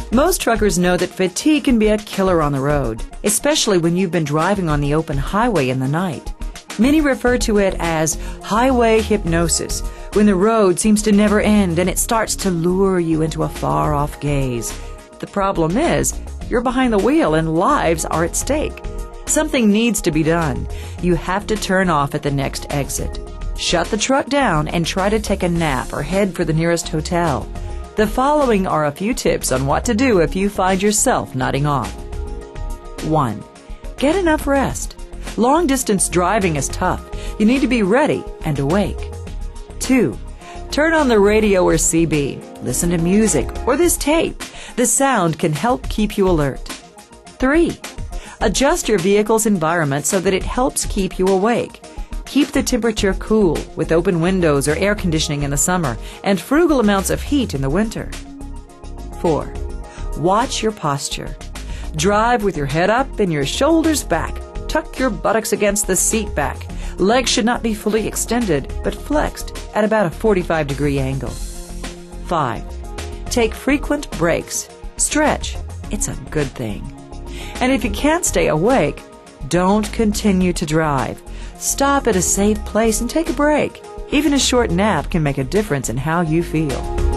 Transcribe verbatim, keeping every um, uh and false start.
Most truckers know that fatigue can be a killer on the road, especially when you've been driving on the open highway in the night. Many refer to it as highway hypnosis, when the road seems to never end and it starts to lure you into a far-off gaze. The problem is, you're behind the wheel and lives are at stake. Something needs to be done. You have to turn off at the next exit. Shut the truck down and try to take a nap or head for the nearest hotel. The following are a few tips on what to do if you find yourself nodding off. one. Get enough rest. Long-distance driving is tough. You need to be ready and awake. two. Turn on the radio or C B. Listen to music or this tape. The sound can help keep you alert. three. Adjust your vehicle's environment so that it helps keep you awake. Keep the temperature cool with open windows or air conditioning in the summer and frugal amounts of heat in the winter. four. Watch your posture. Drive with your head up and your shoulders back. Tuck your buttocks against the seat back. Legs should not be fully extended, but flexed at about a forty-five degree angle. five. Take frequent breaks. Stretch. It's a good thing. And if you can't stay awake, don't continue to drive. Stop at a safe place and take a break. Even a short nap can make a difference in how you feel.